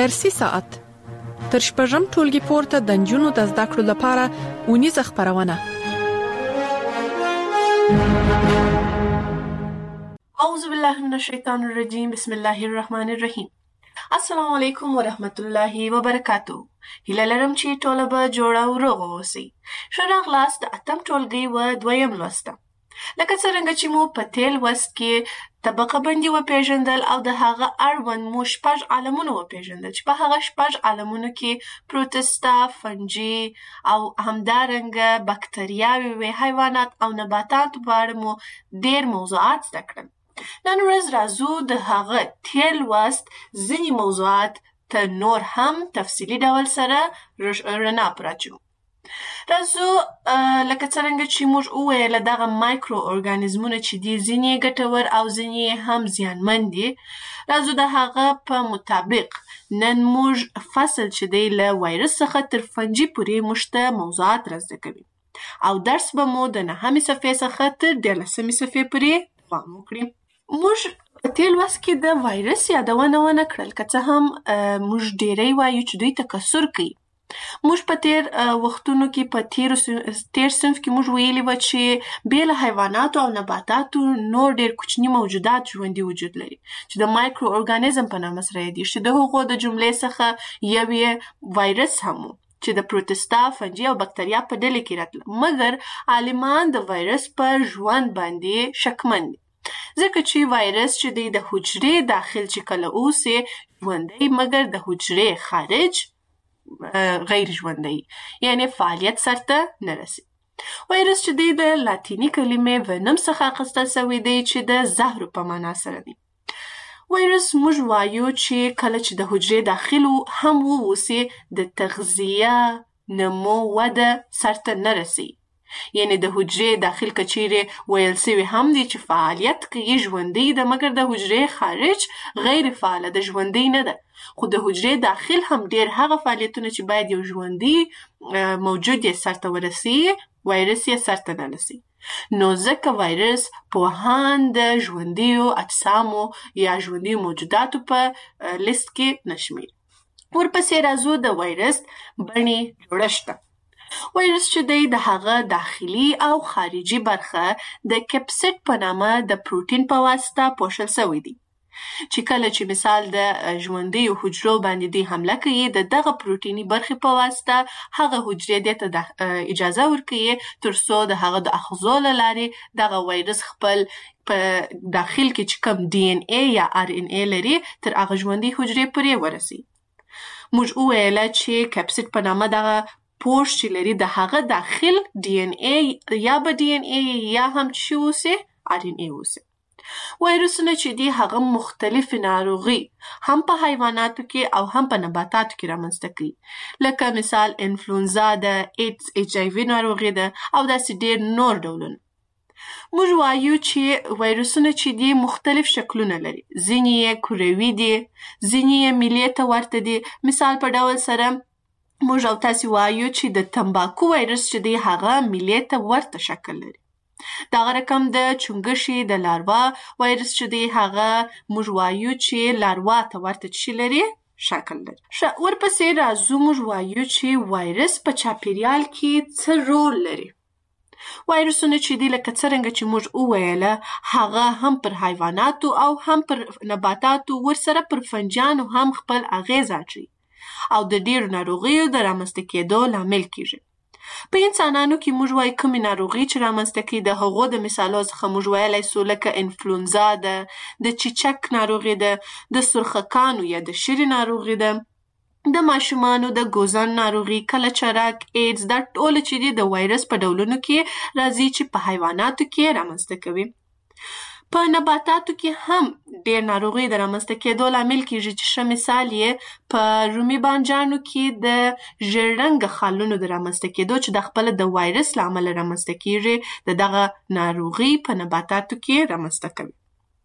درسي ساعت تر شپږم ټولګي پورته د نجونو د زده کړو لپاره اونیزه خپرونه. اعوذ بالله من الشیطان الرجیم. بسم الله الرحمن الرحیم. السلام علیکم ورحمت الله وبرکاتو. هیله لرم چې ټوله به جوړه او روغه اوسئ. ښه راغلاست د اتم ټولګي و دویم لوسته. لکه څرنګه چې مو په تېر لوست کې طبقه بندي وپېژندل او د هغه اړوند مو شپږ عالمونه وپېژندل چې په هغه شپږ عالمونو کې پروتستا، فنجي او همدارنګه بکتریاوې وې، حیوانات او نباتات په اړه مو ډېر موضوعات زده کړل. نن ورځ راځو د هغه تېر لوست ځینې موضوعات ته نور هم تفصیلي ډول سره رڼا پراچو. راځو لکه څرنګه چې موږ وویل دغه مایکرو ارګانیزمونه چې دي ځینې ګټور او ځینې هم زیانمن دي. راځو د هغه په مطابق نن موږ فصل چې دی له وایرس څخه تر فنجي پورې موږ ته موضوعات را زده کوي او درس به مو د 9مې صفحې څخه تر 13مې صفحې پورې دوام وکړي. موږ په تېر لوست کې د وایرس یادونه ونه کړل، که څه هم موږ ډېری وایو چې دوی تکثر کوي. موږ په تېر وختونو کې په تېر صنف کې موږ ویلي وه چې بې له حیواناتو او نباتاتو نور ډېر کوچني موجودات ژوندي وجود لري چې د مایکرو ارګانیزم په نامه سره یادېږي، چې د هغو د جملې څخه یو یې وایرس هم و چې د پروتستا، فنجي او بکتریا په ډلې کې راتله. مګر عالمان د وایرس په ژوند باندې شکمن دي، ځکه چې وایرس چې دی د حجرې داخل چې کله اوسي ژوندی، مګر د حجرې خارج غیر ژوندی، یعنی فعالیت سرته نه رسي. وایرس چې دی د لاتینی کلمې ونم څخه اخیستل شوی دی چې د زهرو په معنا سره دی. وایرس موږ وایو چې کله چې د حجرې داخل هم واوسي د تغذیه، نمو، وده سرته نه رسي. یعنی د حجرې داخل کچیرې ویل سوی هم دی چې فعالیت کوي، ژوندی ده، مګر د حجرې خارج غیر فعاله ده، ژوندی نه ده. خو د حجرې داخل هم ډېر هغه فعالیتونه چې باید یو ژوندی موجود یې سرته ورسي، وایرس یې سرته نه رسي. نو ځکه وایرس پوهان د ژوندیو اجسامو یا ژوندیو موجوداتو په لیست کې نشمېري. ورپسې راځو د وایرس بڼې جوړښت ته. وایرس چې دی د هغه داخلي او خارجي برخه د کپسید په نامه د پروتین په واسطه پوښل شوی دی، چې کله چې مثال د ژوندیو حجرو باندې دی حمله کوي، د دغه پروتیني برخې په واسطه هغه حجرې دې ته اجازه ورکوي تر څو د هغه د آخذو له لارې دغه وایرس خپل په داخل کې چې کوم ډي ان ای یا ار ان ای لري تر هغه ژوندۍ حجرې پورې ورسي. موږ وویله چې کپسید په نامه دغه پوښ چې لري د هغه داخل ډي ان ای یا به ډي ان ای یا هم چې اوسي ار ان ای اوسي. وایرسونه چې دي هغه مختلفې ناروغي هم په حیواناتو کې او هم په نباتاتو کې رامنځته کوي، لکه مثال انفلونزا ده، ایډز، ایچ آی وي ناروغي ده او داسې ډېر نور ډولونه. موږ وایو چې وایرسونه چې دي مختلف شکلونه لري، ځینې یې کروي دي، ځینې یې میلې ته ورته دي. مثال په ډول سره موږ او تاسې وایو چې د تمباکو وایرس چې دی هغه میلې ته ورته شکل لري. دغه رقم د چونګښې د لاروا وایرس چې دی هغه موږ وایو چې لاروا ته ورته څه لري، شکل لري. ورپسې راځو موږ وایو چې وایرس په چاپیریال کې څه رول لري. وایرسونه چې دی لکه څرنګه چې موږ وویله هغه هم پر حیواناتو او هم پر نباتاتو ورسره پر فنجانو هم خپل اغیز اچوي او د ډېرو ناروغیو د رامنځته کېدو لامل کیږي. په انسانانو کې موږ وایو کومې ناروغي چې رامنځته کوي، د هغو د مثالو څخه موږ ویلی سو لکه انفلونزا ده، د چیچک ناروغي ده، د سرخکانو یا د شري ناروغي ده، د ماشومانو د ګوزن ناروغي، کلچرک، ایډز، دا ټول چې دي د وایرس په ډولونو کې راځي چې په حیواناتو کې رامنځته کوي. په نباتاتو کې هم ډېر ناروغي د رامنځته کېدو لامل کیږي چې ښه مثال یې په رومي بانجانو کې د ژېړ رنګه خالونو د رامنځته کېدو چې د خپله د وایرس له امله رامنځته کیږي د دغه ناروغي په نباتاتو کې رامنځته کوي.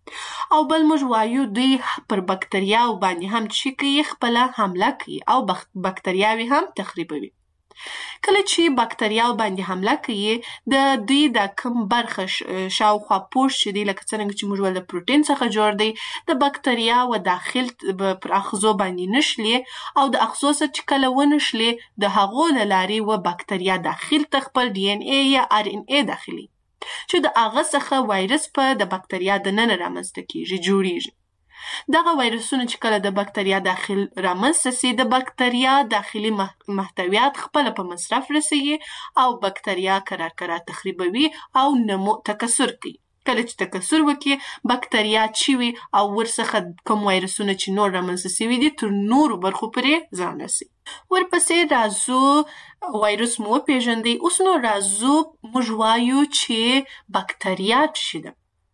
او بل موږ وایو دوی پر بکتریاو باندې هم چې کوي خپله حمله کوي او بکتریاوې هم تخریبوي. کله چې بکتریاو باندې حمله کوي د دوی د کم برخه شاوخوا پوست چې دی لکه څنګه چې موږ ول د پروتین څخه جوړ دی د بکتریا و داخل پر اغزو باندې نشلي او د اغزو سره چې کله ونشلي د هغو له لارې و بکتریا داخل ته خپل ډي ان اي یا ار ان اي داخلي چې د هغه څخه وایرس په د بکتریا د ننه رامنځته کیږي جوړیږي. دغه وایرسونه چې کله د بکتریا داخل رامنځته سي د بکتریا داخلي محتویات خپل په مصرف رسوي او بکتریا کرار تخریبوي او نمو تکثر کوي. کله چې تکثر وکړي بکتریا چوي او ورڅخه کوم وایرسونه چې نور رامنځته سوي دي تر نورو برخو پورې ځان رسي. ورپسې راځو وایرس مو پیژندي. اوس نو راځو موږ وایو چې بکتریا څه ده.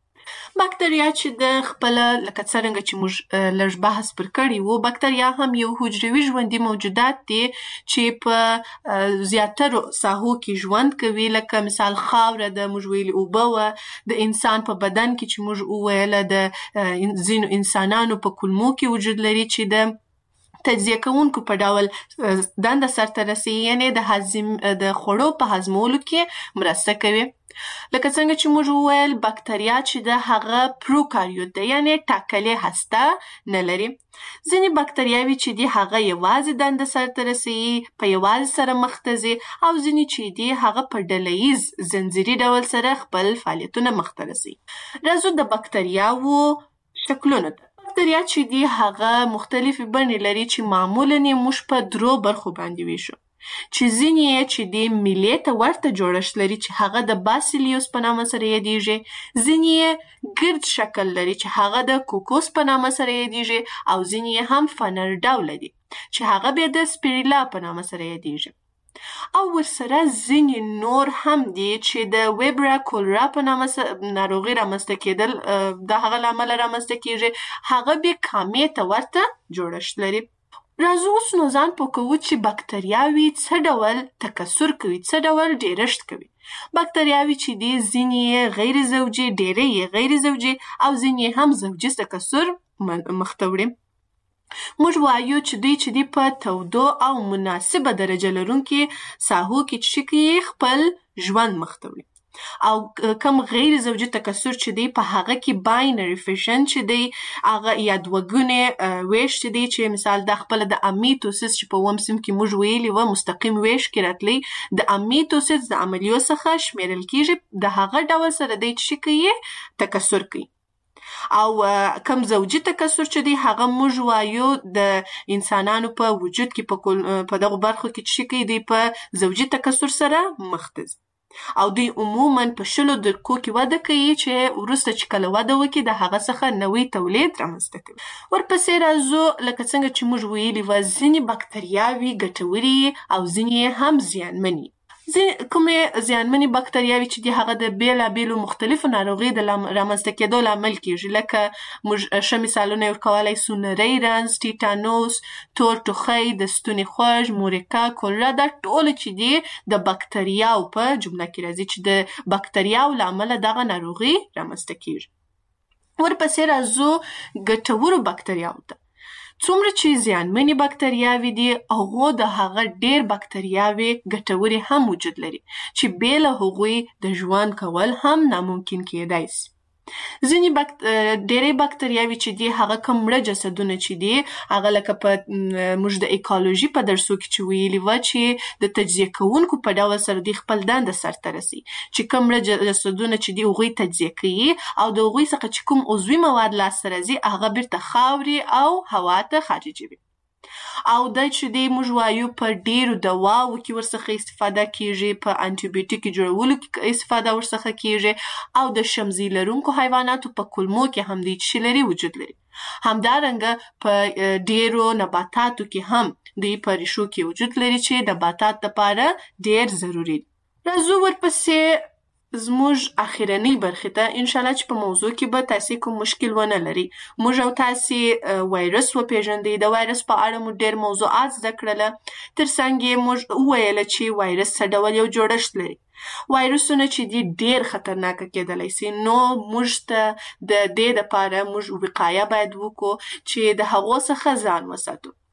بکتریا چې د خپل لکه څنګه چې موږ لږ بحث پر کړی وو بکتریا هم یو حجروي ژوندي موجودات دي چې په زیاترو ساحو کې ژوند کوي لکه مثال خاوره د موږ ویلي اوبه وه د انسان په بدن کې چې موږ وویله د ځینو انسانانو په کولمو کې وجود لري چې د تجزیه کوونکو په ډول دنده سرته رسوي یعنې د خوړو په هضمولو کې مرسته کوي. لکه څنګه چې موږ وویل بکتریا چې د هغه پروکاریوت ده یعنې ټاکلې هسته نه لري. ځینې بکتریاوې چې دي هغه یوازې دنده سرته رسوي په یوازې سره مخ ته ځي او ځینې چې دي هغه په ډله ییز زنځیري ډول سره خپل فعالیتونه مخ ته رسوي. راځو د بکتریاوو شکلونو ته. بکتریا چې دي هغه مختلفې بڼې لري چې معمولاً یې موږ په درو برخو باندې ویشو چې ځینې یې چې د میلې ته ورته جوړښت لري چې هغه د باسیلیوس په نامه سره یادیږي. ځینې یې ګرد شکل لري چې هغه د کوکوس په نامه سره یادیږي او ځینې یې هم فنر ډوله دي چې هغه بیا د سپیریلا په نامه سره یادیږي. او ورسره ځینې نور هم دي چې د ویبرا کولرا په نامه ناروغي رامنځته کېدل د هغه له امله رامنځته کېږي هغه بیا کامې ته ورته جوړښت لري. راځو اوس نو ځان پوه کوو چې بکتریاوې څه ډول تکثر کوي څه ډول ډیرښت کوي. بکتریاوې چې دي ځینې یې غیر زوجي ډېری یې غیر زوجي او ځینې هم زوجي تکثر مخ ته وړي. موږ وایو چې دوی چې دي په تودو او مناسبه درجه لرونکي ساحو کې چې کوي خپل ژوند مخ ته وړي او کم غیر زوجي تکثر چې دی په هغه کې باینري فیشن چې دی هغه یا دوګونې ویش چې دی چې مثال د خپل د امیتوسیس چې په اووم صنف کې موږ ویلي و مستقیم ویش کې راتلی د امیتوسیس د عملیو څخه شمیرل کیږي د هغه ډول سره دی چې کوي تکثر کوي. او کم زوجي تکثر چې دی هغه موږ وایو د انسانانو په وجود کې په دغه برخو کې چې کوي دی په زوجي تکثر سره مخ ته ځي او دوی عموماً په 10 دقیقو کې وده کوي چې وروسته چې کله وده وکړي د هغه څخه نوی تولید رامنځته کوي. ورپسې راځو لکه څنګه چې موږ ویلي وه ځینې بکتریاوې ګټورې او ځینې هم زیانمنې. کومې زیانمنې بکتریاوې چې دي هغه د بیلابیلو مختلفو ناروغیو د رامنځته کېدو لامل کېږي لکه موږ ښه مثالونه یې ورکولی سو نری رنځ ټیټانوس تور ټوخی د ستوني خوږ مورکا کولرا دا ټوله چې دي د بکتریاو په جمله کې راځي چې د بکتریاو له امله دغه ناروغي رامنځته کېږي. ورپسې راځو ګټورو بکتریاو ته. څومره چې زیانمنې بکتریاوې دي هغو د هغه ډېر بکتریاوې ګټورې هم وجود لري چې بې له هغوی د ژوند کول هم ناممکن کېدای سي. ځینې ډېرې بکتریاوې چې دي هغه کوم مړه جسدونه چې دي هغه لکه په موږ د ایکالوژي په درسو کې چې ویلي وه چې د تجزیه کوونکو په ډول سره دوی خپل دنده سرته رسي چې کوم مړه جسدونه چې دي هغوی تجزیه کوي او د هغوی څخه چې کوم عضوي مواد لاسته راځي هغه بیرته خاورې او هوا ته خارجوي. او دا چې دی موږ وایو په ډیرو دواو کې ورڅخه استفاده کیږي په انټي بیوټیک جوړولو کې استفاده ورڅخه کیږي او د شمزي لرونکو حیواناتو په کولمو کې هم دی چې لري وجود لري. همدارنګه په ډیرو نباتاتو کې هم دی په ریښو کې وجود لري چې نباتات لپاره ډیر ضروري. راځو ورپسې زموږ اخیرنۍ برخې ته انشاءالله چې په موضوع کې به تاسې کوم مشکل ونه لري. موږ او تاسې وایرس وپېژندئ د وایرس په اړه مو ډېر موضوعات زده کړله تر څنګ یې موږ وویله چې وایرس څه ډول یو جوړښت لري. وایرسونه چې دي ډېر خطرناکه کېدلی سي نو موږ ته د دې دپاره موږ وقایه باید وکړو چې د هغو څخه ځان وساتو.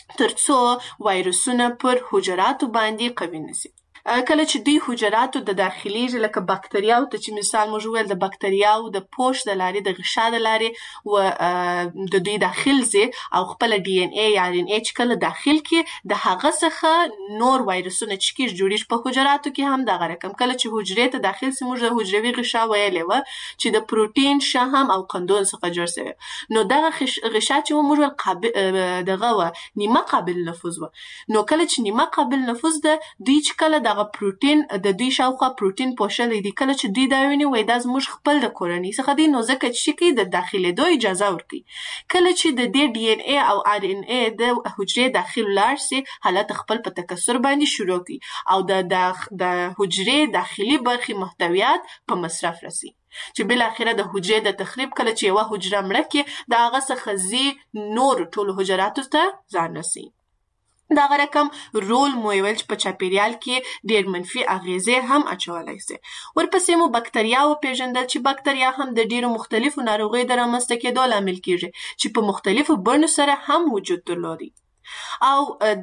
ترڅو وایرسونه پر حجراتو باندې قوي نشي. کله چې دوی حجراتو د داخليږي لکه بکتریاو ته چې مثال موږ ویل د بکتریاو د پوش د لارې د غشا د لارې و د دوی داخل زی او خپل ډي ان اي یا ار ان اي چې کله داخل کې د هغه څخه نور وایرسونه چې کیږي جوړیږي په حجراتو کې هم دغه رقم کله چې حجرې ته داخل سي موږ د حجروي غشا ویلې و چې د پروتین شحم او قندون څخه جوړ شوی نو دغه غشا چې موږ قابل دغه و نیمه قابل نفوذ و نو کله چې نیمه قابل نفوذ ده دوی چې کله دغه پروتین د دوی شاوخوا پروتین پوښلې دي کله چې دوی دا ویني وای دا زموږ خپل د کورنۍ څخه دي نو ځکه چې کوي د داخليدو اجازه ورکړي کله چې د دې ډي ان اي او ار ان اي د حجرې داخل لاړ سي حالت خپل په تکثر باندې شروع کوي او د حجرې داخلي برخې محتویات په مصرف رسي چې بل اخره د حجرې د تخریب کله چې یو حجره مړه کې د هغه څخه زی نور ټول حجراتو ته ځان رسي دغه رقم رول مو ویل چې په چاپیریال کې ډیر منفي اغیزې هم اچولای شي ورپسې مو بکتریا او پیژندل چې بکتریا هم د ډیرو مختلفو ناروغیو د رامنځته کېدو لامل کیږي چې په مختلفو بڼو سره هم وجود درلودي او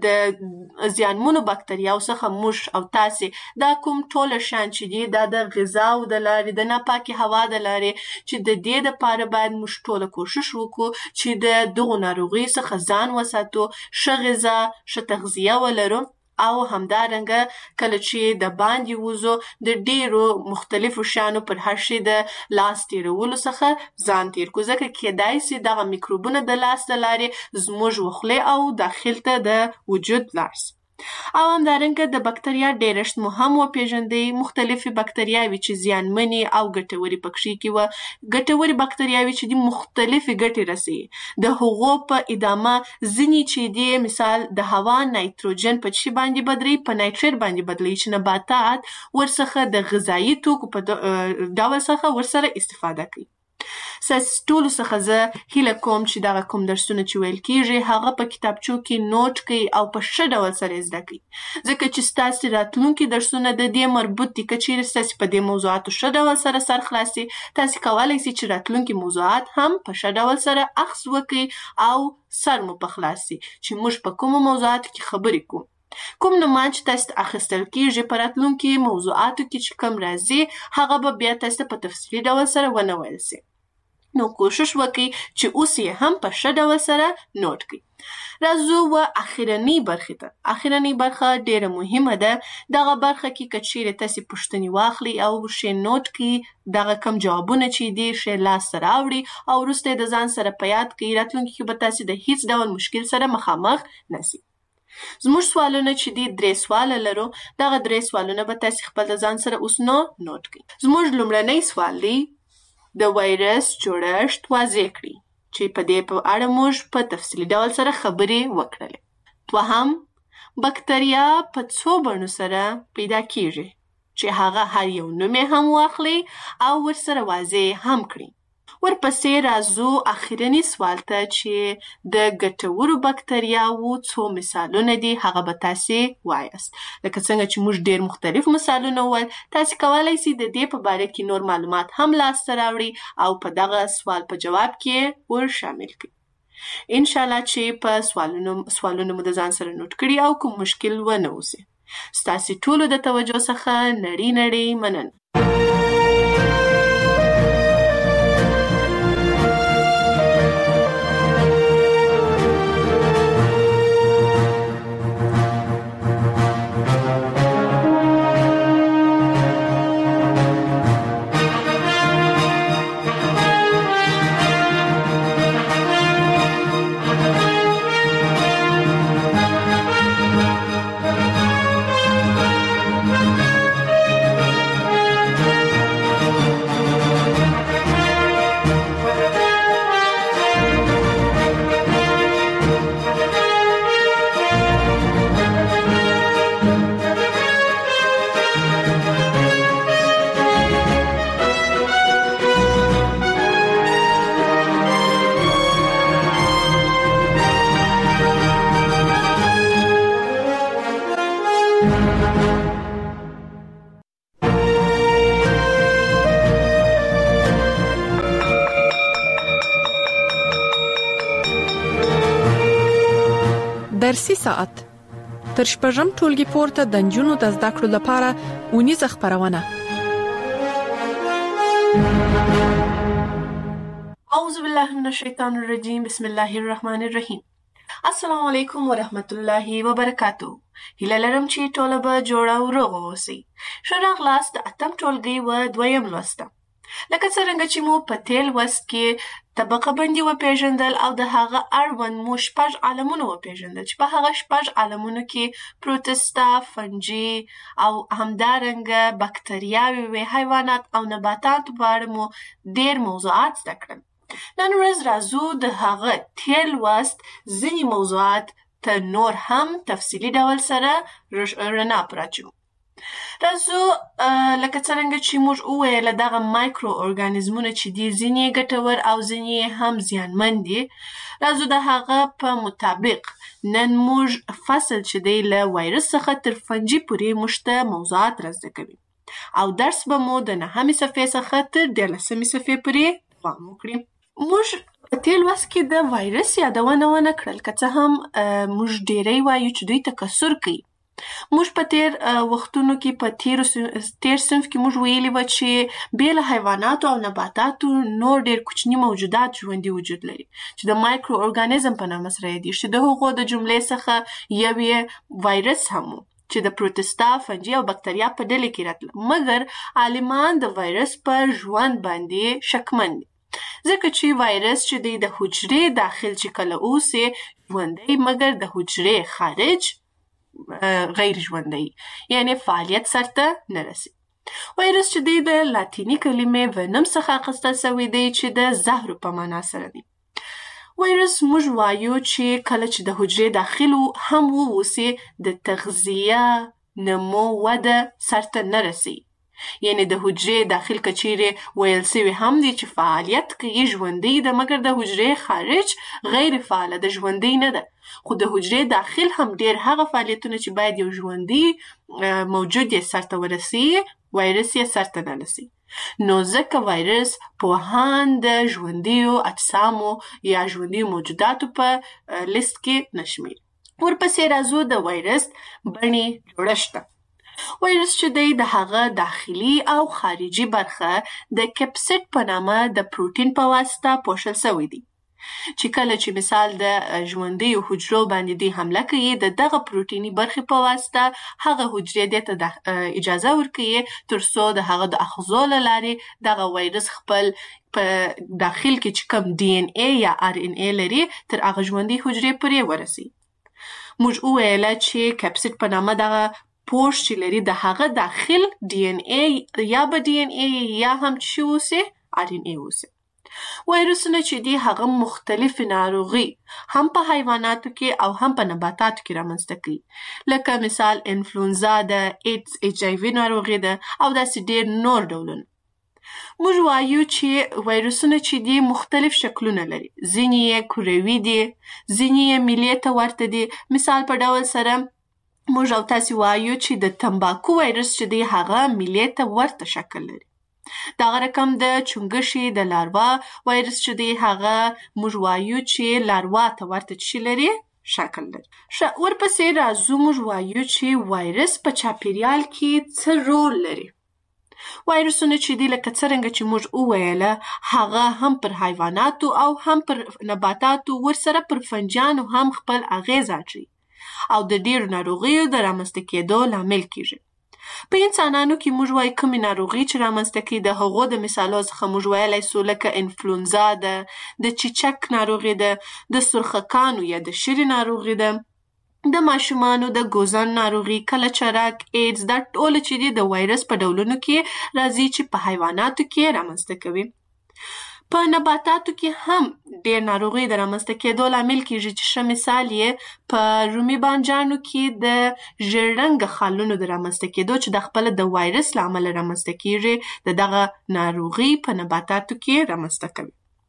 د زیانمنو بکتریاو څخه موږ او تاسو دا کوم ټول شان چې دي دا د غذا او د لارې د ناپاکي هوا د لارې چې د دې لپاره باید موږ ټول کوشش وکړو چې د دغو ناروغیو څخه ځان وساتو ښه غذا ښه تغذیه ولرو او همدارنګه کله چې د باندې وځو د ډیرو مختلفو شیانو پر هر شي د لاس تیرولو څخه ځان تیر کو ځکه کېدای شي دغه میکروبونه د لاس د لارې زموږ وخلې او داخل ته د وجود لاړ شي او همدارنګه د بکتریا ډیرشت مو هم وپیژندئ مختلفې بکتریاوې چې زیانمنې او ګټورې پکښې کې وه ګټورې بکتریاوې چې دي مختلفې ګټې رسوي د هغو په ادامه ځینې چې دي مثال د هوا نایتروجن په څه باندې بدلوي په نایتریت باندې بدلوي چې نباتات ورڅخه د غذایي توکو په ډول څخه ورسره استفاده کوي ټولو څخه زه هیله کوم چې دغه کوم درسونه چې ویل کیږي هغه په کتابچو کې نوٹ کړئ او په ښه ډول سره زده کړئ ځکه چې ستاسو راتلونکي درسونه د دې مربوط دي که چیرې ستاسو په دې موضوعاتو ښه ډول سره سر خلاصي تاسو کولی شئ چې راتلونکي موضوعات هم په ښه ډول سره اخذ وکړئ او سر مو په خلاص شي چې موږ په کومو موضوعاتو کې خبرې کوو کوم نومان چې تاسو اخیستل کیږي په راتلونکي موضوعاتو کې چې کوم راځي هغه به بیا تاسو په تفصیلي ډول سره ونه ویل شي نو کوشش وکړئ چې اوس یې هم په ښه ډول سره نوٹ کړئ راځو و اخرنۍ برخې ته اخرنۍ برخه ډیره مهمه ده دغه برخه کې که چیرې تاسو پوښتنې واخلئ او ښه نوٹ کړئ دغه کم جوابونه چې دي ښه لاس سره راوړئ او وروسته د ځان سره په یاد کړئ راتلونکي کې به تاسو د هیڅ ډول مشکل سره مخامخ نشئ زموږ سوالونه چې دي 3 سواله لرو دغه 3 سوالونه به تاسو خپل د ځان سره اوس نوٹ کړئ زموږ لومړنی سوال دی د وایرس جوړښت واضح کړئ چې په دې په اړه موږ په تفصیلي ډول سره خبرې وکړلې دوهم بکتریا په څو بڼو سره پیدا کیږي چې هغه هر یو نوم یې هم واخلي او ورسره واضح هم کړئ ورپسې راځو اخرنی سوال ته چې د ګټورو بکتریاوو څو مثالونه دي هغه به تاسو وایاست لکه څنګه چې موږ ډیر مختلف مثالونه ول تاسو کولی شئ د دې په باره کې نور معلومات هم لاسته راوړئ او په دغه سوال په جواب کې ور شامل کړئ ان شاء الله چې په سوالونو مو د ځان سره نوٹ کړئ او کوم مشکل ونه اوسي ستاسو ټولو د توجه څخه نړۍ مننه درسي ساعت تر شپږم ټولګي پورته د نجونو د زده کړو لپاره اونیزه خپرونه. اعوذ بالله من الشیطان الرجیم. بسم الله الرحمن الرحیم. السلام علیکم ورحمت الله وبرکاتو. هیله لرم چې ټوله به جوړه او روغه اوسئ. ښه راغلاست د اتم ټولګي و دویم لوسته. لکه څرنګه چې مو په تېر لوست کې طبقه بندي وپېژندل او د هغه اړوند مو شپږ عالمونه وپېژندل چې په هغه شپږ عالمونو کې پروتستا، فنجي او همدارنګه بکتریاوې وې، حیوانات او نباتات په اړه مو ډېر موضوعات زده کړل. نن ورځ راځو د هغه تېر لوست ځینې موضوعات ته نور هم تفصیلي ډول سره رڼا پراچو. راځو لکه څرنګه چې موږ وویل دغه مایکرو ارګانیزمونه چې دي ځینې ګټور او ځینې هم زیانمن دي. راځو د هغه په مطابق نن موږ فصل چې دی له وایرس څخه تر فنجي پورې موږ ته موضوعات را زده کوي او درس به مو د 9مې صفحې څخه تر 13مې صفحې پورې دوام وکړي. موږ په تېر لوست کې د وایرس یادونه ونه کړل، که څه هم موږ ډېری وایو چې دوی تکثر کوي. موږ په تېر وختونو کې په تېر صنف کې موږ ویلي وه چې بې له حیواناتو او نباتاتو نور ډېر کوچني موجودات ژوندي وجود لري چې د مایکرو ارګانیزم په نامه سره یادېږي، چې د هغو د جملې څخه یو یې وایرس هم و چې د پروتستا، فنجي او بکتریا په ډلې کې راتله. مګر عالمان د وایرس په ژوند باندې شکمن دي، ځکه چې وایرس چې دی د حجرې داخل چې کله اوسي ژوندی، مګر د حجرې خارج غیر ژوندی، یعنی فعالیت سرته نه رسي. وایرس چې دی د لاتیني کلمې ونم څخه اخیستل سوی دی چې د زهرو په معنا سره دی. وایرس موږ وایو چې کله چې د حجرې داخل هم واوسي د تغذیه، نمو، وده سرته نه رسي. یعنی د حجرې داخل کچیرې ویل سوی هم دی چې فعالیت کوي، ژوندی ده، مګر د حجرې خارج غیر فعاله ده، ژوندی نه ده. خو د حجرې داخل هم ډېر هغه فعالیتونه چې باید یو ژوندی موجود یې سرته ورسي، وایرس یې سرته نه رسي. نو ځکه وایرس پوهان د ژوندیو اجسامو یا ژوندیو موجوداتو په لیست کې نشمیر. ورپسې راځو د وایرس بڼې جوړښت ته. وایرس چې دی د هغه داخلي او خارجي برخه د کپسید په نامه د پروتین په واسطه پوښل سوی دی، چې کله چې مثال د ژوندیو حجرو باندې دی حمله کوي، د دغه پروتیني برخې په واسطه هغه حجرې دې ته اجازه ورکوي تر څو د هغه د اخذو له لارې دغه وایرس خپل په داخل کې چې کوم ډي ان ای یا ار ان ای لري تر هغه ژوندۍ حجرې پورې ورسي. موږ وویل چې کپسید په نامه دغه پوښ چې لري د هغه داخل ډي ان ای یا به ډي ان ای یا هم چې اوسي ار ان ای اوسي. وایرسونه چې دي هغه مختلف ناروغي هم په حیواناتو کې او هم په نباتاتو کې رامنځته کوي، لکه مثال انفلونزا ده، ایډز، ایچ آی وي ناروغي ده او داسې ډېر نور ډولونه. موږ وایو چې وایرسونه چې دي مختلف شکلونه لري، ځینې یې کروي دي، ځینې یې میلې ته ورته دي. مثال په ډول سره موږ او تاسې وایو چې د تمباکو وایرس چې دی هغه میلې ته ورته شکل لري. دغه رقم د چونګښې د لاروا وایرس چې دی هغه موږ وایو چې لاروا ته ورته شي لري، شکل لري. ورپسې راځو موږ وایو چې وایرس په چاپیریال کې څه رول لري. وایرسونه چې دی لکه څرنګه چې موږ وویله هغه هم پر حیواناتو او هم پر نباتاتو ورسره پر فنجانو هم خپل اغیز اچوي او د ډېرو ناروغیو د رامنځته کېدو لامل کیږي. په انسانانو کې موږ وایو کومې ناروغي چې رامنځته کوي، د هغو د مثالو څخه موږ ویلی سو لکه انفلونزا ده، د چیچک ناروغي ده، د سرخکانو یا د شري ناروغي ده، د ماشومانو د ګوزن ناروغي، کلچرک، ایډز، دا ټوله چې دي د وایرس په ډولونو کې راځي چې په حیواناتو کې رامنځته کوي. په نباتاتو کې هم ډېر ناروغي د رامنځته کېدو لامل کیږي چې ښه مثال یې په رومي بانجانو کې د ژېړ رنګه خالونو د رامنځته کېدو چې د خپله د وایرس له امله رامنځته کیږي، د دغه ناروغي په نباتاتو کې رامنځته کوي.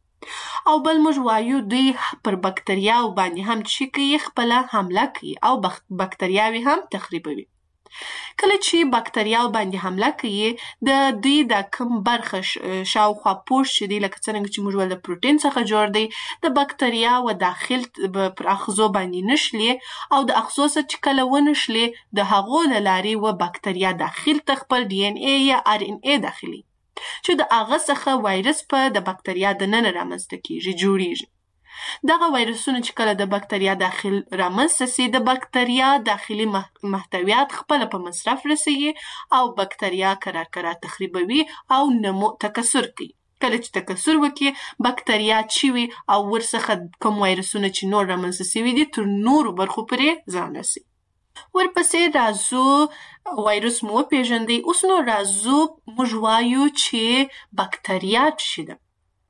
او بل موږ وایو دوی پر بکتریاو باندې هم چې کوي خپله حمله کوي او بکتریاوې هم تخریبوي. کله چې بکتریاو باندې حمله کوي د دوی د کم برخه شاوخوا پوست چې دی لکه څرنګه چې موږ د پروتین څخه جوړ دی د بکتریاو داخل پر اغزو باندې نشلي او د اغزو څخه چې کله ونشلي د هغو له لارې و بکتریا داخل ته خپل ډي ان اي یا ار ان اي داخلي چې د هغه څخه وایرس په د بکتریا د ننه رامنځته کیږي جوړیږي. دغه وایرسونه چې کله د بکتریا داخل رامنځته سي د بکتریا داخلي محتویات خپل په مصرف رسوي او بکتریا کرار تخریبوي او نمو تکثر کوي. کله چې تکثر وکړي بکتریا چوي او ورڅخه کوم وایرسونه چې نور رامنځته سوي دي تر نورو برخو پورې ځان رسي. ورپسې راځو وایرس مو پیژندي. اوس نو راځو موږ وایو چې بکتریا څه ده.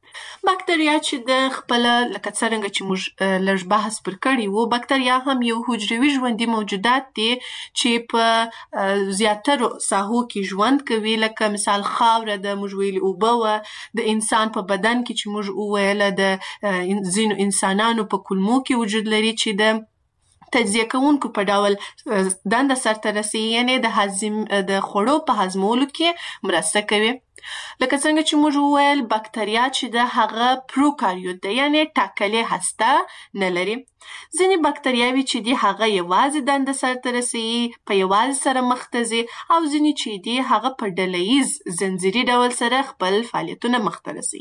بکتریا چې د خپل لکه څرنګه چې موږ لږ بحث پر کړی وو بکتریا هم یو حجروي ژوندي موجودات دي چې په زیاترو ساحو کې ژوند کوي لکه مثال خاوره د موږ ویلي اوبه وه د انسان په بدن کې چې موږ وویله د ځینو انسانانو په کولمو کې وجود لري چې د تجزیه کوونکو په ډول دنده سرته رسوي یعنې د خوړو په هضمولو کې مرسته کوي. لکه څنګه چې موږ وویل بکتریا چې د هغه پروکاریوت ده یعنې ټاکلې هسته نه لري. ځینې بکتریاوې چې دي هغه یوازې دنده سرته رسوي په یوازې سره مخ ته ځي او ځینې چې دي هغه په ډلهییز زنځیري ډول سره خپل فعالیتونه مخ ته رسوي.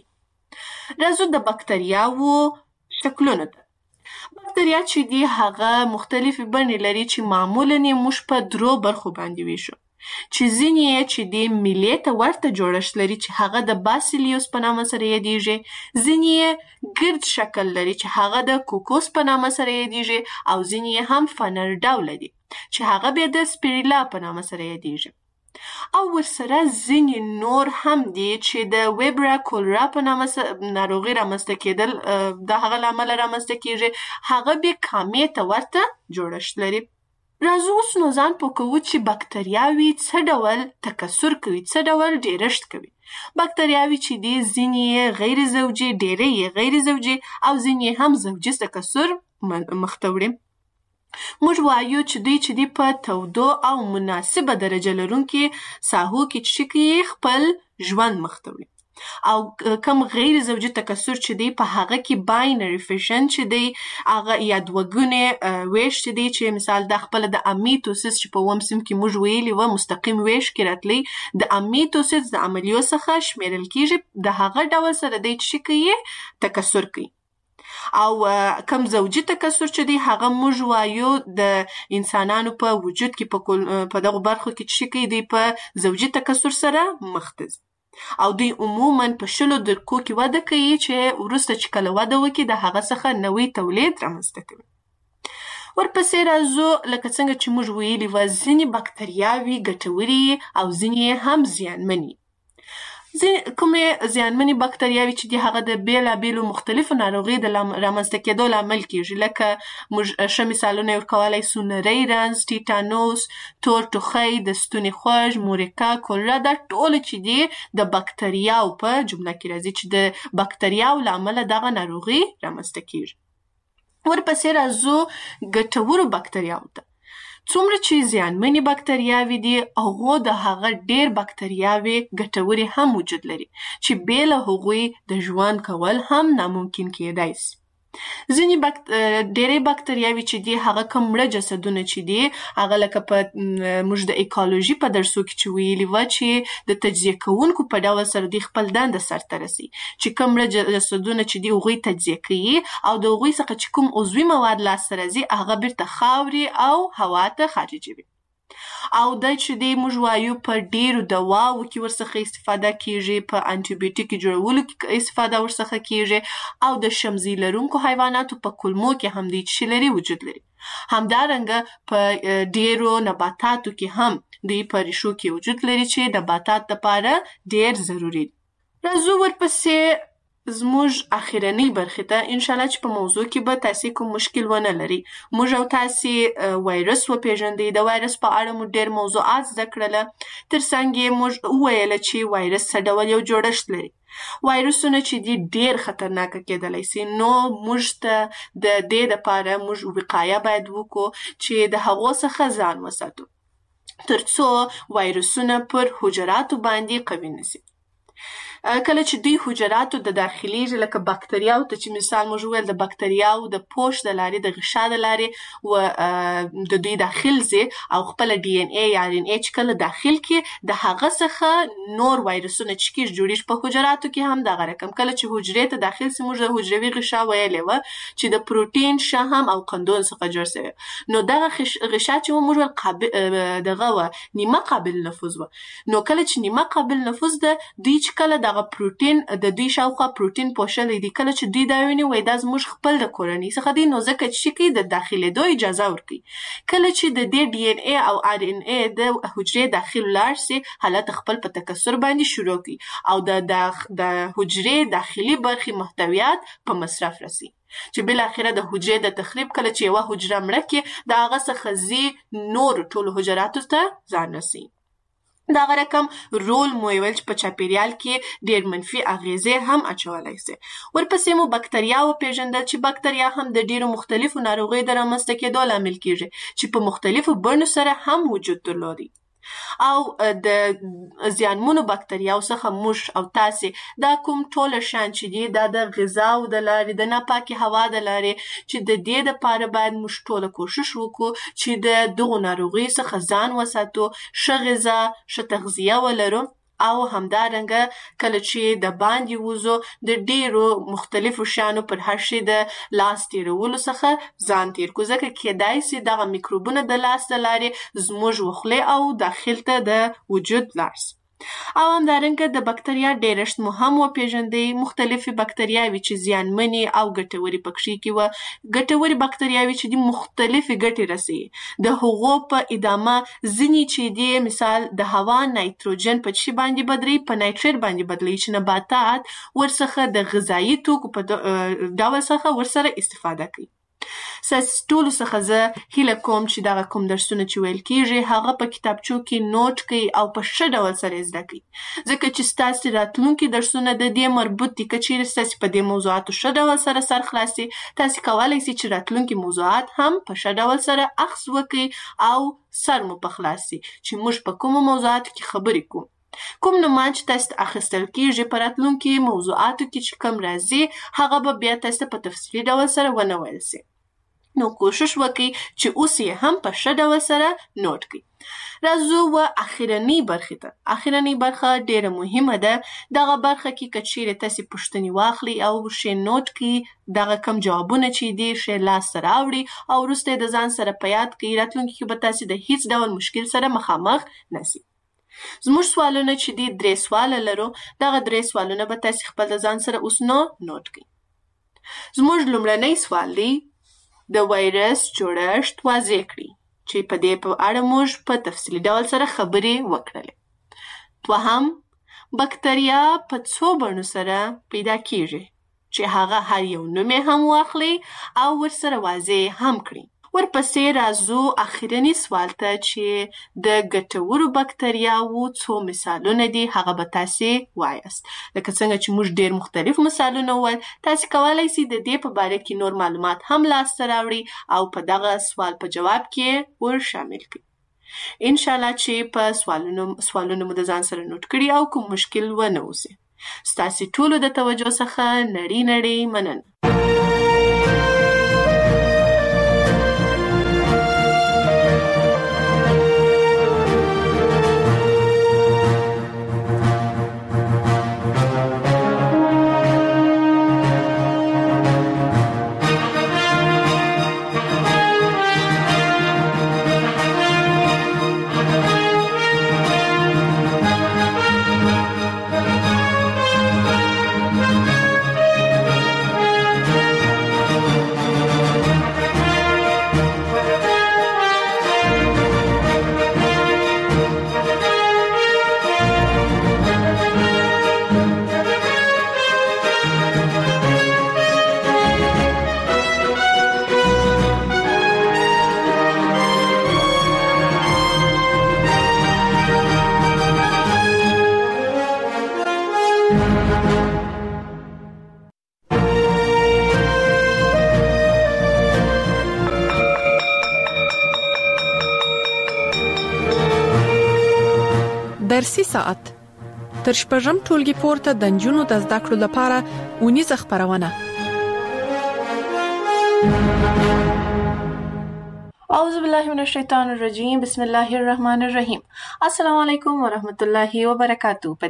راځو د بکتریاوو شکلونو ته. بکتریا چې دي هغه مختلفې بڼې لري چې معمولاً موږ په درو برخو باندې ویشو چې ځینې یې چې د میلې ته ورته جوړښت لري چې هغه د باسیلیوس په نامه سره یادیږي. ځینې یې ګرد شکل لري چې هغه د کوکوس په نامه سره یادیږي او ځینې یې هم فنر ډوله دي چې هغه بیا د سپیریلا په نامه سره یادیږي. او ورسره ځینې نور هم دي چې د ویبرا کولرا په نامه ناروغي رامنځته کېدل د هغه له امله رامنځته کېږي هغه بیا کامې ته ورته جوړښت لري. راځو اوس نو ځان پوه کوو چې بکتریاوې څه ډول تکثر کوي څه ډول ډیرښت کوي. بکتریاوې چې دي ځینې یې غیر زوجي ډېرې یې غیر زوجي او ځینې هم زوجي تکثر مخته وړي. موږ وایو چې دوی چې دي په تودو او مناسبه درجه لرونکي ساحو کې چې کوي خپل ژوند مخته وړي او کم غیر زوجي تکثر چې دی په هغه کې باینري فیشن چې دی هغه یا دوهګونې ویش چې دی چې مثال د خپل د امیتوسیس چې په اووم صنف کې موږ ویلي وه مستقیم ویش کې راتلی د امیتوسیس د عملیو څخه شمیرل کیږي د هغه ډول سره دی چې کوي تکثر کوي. او کم زوجي تکثر چې دی هغه موږ وایو د انسانانو په وجود کې په دغه برخو کې چې کوي دی په زوجي تکثر سره مخ ته ځي او دوی عموماً په 10 دقیقو کې وده کوي چې وروسته چې کله وده وکړي د هغه څخه نوی تولید رامنځته کوي. ورپسې راځو لکه څنګه چې موږ ویلي وه ځینې بکتریاوې ګټورې او ځینې هم زیانمنې. کومې زیانمنې بکتریاوې چې دي هغه د بیلابیلو مختلفو ناروغیو د رامنځته کېدو لامل کیږي لکه موږ ښه مثالونه یې ورکولی سو نری رنځ ټیټانوس تور ټوخی د ستوني خوږ مورکا کولرا دا ټول چې دي د بکتریاو په جمله کې راځي چې د بکتریاو له امله دغه ناروغي رامنځته کیږي. ورپسې راځو ګټورو بکتریاو ته. څومره چې زیانمنې بکتریاوې دي هغو د هغه ډېر بکتریاوې ګټورې هم وجود لري چې بې له هغوی د ژوند کول هم ناممکن کېدای سي. ډېرې بکتریاوې چې دي هغه کوم مړه جسدونه چې دي هغه لکه په موږ د ایکالوژي په درسو کې چې ویلي وه چې د تجزیه کوونکو په ډول سره دوی خپل دنده سرته رسي چې کوم مړه جسدونه چې دي هغوی تجزیه کوي او د هغوی څخه چې کوم عضوي مواد لاسته راځي هغه بیرته خاورې او هوا ته خارجوي. او دا چې دی موږ وایو په ډیرو دواو کې ورڅخه استفاده کیږي په انټي بیوټیک جوړولو کې استفاده ورڅخه کیږي او د شمزي لرونکو حیواناتو په کولمو کې هم دی چې لري وجود لري. همدارنګه په ډیرو نباتاتو کې هم دی په ریښو کې وجود لري چې نباتات لپاره ډیر ضروري. راځو ورپسې زموږ اخیرنۍ برخې ته انشاءالله چې په موضوع کې به تاسې کوم مشکل ونه لري. موږ او تاسې وایرس وپېژندئ د وایرس په اړه مو ډېر موضوعات زده کړله. تر څنګ یې موږ وویله چې وایرس څه ډول یو جوړښت لري. وایرسونه چې دي ډېر خطرناکه کېدلی سي نو موږ ته د دې دپاره موږ وقایه باید وکړو چې د هغو څخه ځان وساتو. ترڅو وایرسونه پر حجراتو باندې قوي نشي. کله چې دوی حجراتو د داخليږي لکه بکتریاو ته چې مثال موږ ویل د بکتریاو د پوش د لارې د غشا د لارې و د دوی داخل زی او خپل ډي ان اي یا ار ان اي چې کله داخل کې د هغه څخه نور وایرسونه چې کیږي جوړیږي په حجراتو کې هم دغه رقم. کله چې حجرې ته داخل سي موږ د حجروي غشا ویلې و چې د پروتین شهم او قندون څخه جوړ شوی. نو دغه غشا چې موږ قابل دغه و نیمه قابل نفوذ و. نو کله چې نیمه قابل نفوذ ده دوی چې کله دغه پروتین د دوی شاوخوا پروتین پوښلې دي کله چې دوی دا ویني وای دا زموږ خپل د کورنۍ څخه دی نو ځکه چې کی د داخليدو اجازه ورکړي. کله چې د دې ډي ان اي او ار ان اي د حجرې داخل لاړ سي حالت خپل په تکثر باندې شروع کی او د حجرې داخلي برخې محتویات په مصرف رسي چې بل اخره د حجرې د تخریب کله چې یو حجره مړه کې دا هغه څخه زی نور ټول حجراتو ته ځان رسي. دا رقم رول مو ویل چې په چاپیریال کې ډیر منفي اغیزې هم اچولای شي. ورپسې مو بکتریا او پیژندل چې بکتریا هم د ډیرو مختلفو ناروغیو د رامنځته کېدو لامل کیږي چې په مختلفو بڼو سره هم وجود درلودي. او د زیانمنو بکتریاو څخه موږ او تاسو دا کوم ټول شان چې دي دا د غذا او د لارې د ناپاکي هوا د لارې چې د دې لپاره باید موږ ټول کوشش وکړو چې د دغو ناروغیو څخه ځان وساتو، ښه غذا، ښه تغذیه ولرو او همدارنګه کله چې د باندې وځو د ډیرو مختلفو شیانو پر هر شي د لاس تیرولو څخه ځان تیر کو ځکه کېدای سي دغه میکروبونه د لاس د لارې زموږ وخلې او داخل ته د وجود لاړ سي. او همدارنګه د بکتریا ډیرشت مهم وپیژندې مختلفي بکتریاوي چې زیانمنې او ګټوري پکښې کې و. ګټوري بکتریاوي چې دي مختلفي ګټې رسوي د هغو په ادامه ځینې چې دي مثال د هوا نایتروجن په چی باندې بدلی په نایتریت باندې بدلی چې نباتات ورڅخه د غذایی توکو په ډول څخه ورسره استفاده کوي. ټولو څخه زه هیله کوم چې دغه کوم درسونه چې ویل کیږي هغه په کتابچو کې نوٹ کړئ او په ښه ډول سره زده کړئ ځکه چې ستاسو راتلونکي درسونه د دې مربوط دي. که چیرې ستاسو په دې موضوعاتو ښه ډول سره سر خلاصي تاسو کولی شئ چې راتلونکي موضوعات هم په ښه ډول سره اخذ وکړئ او سر مو په خلاص شي چې موږ په کومو موضوعاتو کې خبرې کوو. کوم نومان چې تاسو اخیستل کیږي په راتلونکي موضوعاتو کې چې کوم راځي هغه به بیا تاسو په تفصیلي ډول سره ونه ویل شي. نو کوشش وکړئ چې اوس یې هم په ښه ډول سره نوٹ کړئ. راځو و اخرنۍ برخې ته. اخرنۍ برخه ډیره مهمه ده. دغه برخه کې که چیرې تاسې پوښتنې واخلئ او ښې نوٹ کړئ دغه کم جوابونه چې دي ښې لاسته راوړئ او وروسته یې د ځان سره په یاد کړئ راتلونکي کې به تاسې د هیڅ ډول مشکل سره مخامخ نشئ. زموږ سوالونه چې دي 3 سواله لرو. دغه 3 سوالونه به تاسې خپل د ځان سره اوس نوٹ کړئ. زموږ لومړنی سوال دی د وایرس جوړښت واضح کړئ چې په دې په اړه موږ په تفصیلي ډول سره خبرې وکړلې. دوهم بکتریا په څو بڼو سره پیدا کیږي چې هغه هر یو نوم یې هم واخلئ او ورسره واضح هم کړئ. ورپسې راځو اخرني سوال ته چې د ګټورو بکتریاوو څو مثالونه دي هغه به تاسې وایاست. لکه څنګه چې موږ ډیر مختلف مثالونه وویل تاسې کولی شئ د دې په باره کې نور معلومات هم لاسته راوړئ او په دغه سوال په جواب کې ور شامل کړئ. انشاءالله چې په سوالونو مو د ځان سره نوٹ کړي او کوم مشکل ونه اوسي. ستاسې ټولو د توجه څخه نړۍ مننه. درسي ساعت تر شپږم ټولګي پورته د نجونو د زده کړو لپاره اونیزه خپرونه. اعوذ بالله من الشیطان الرجیم. بسم الله الرحمن الرحیم. السلام علیکم ورحمت الله وبرکاتہ.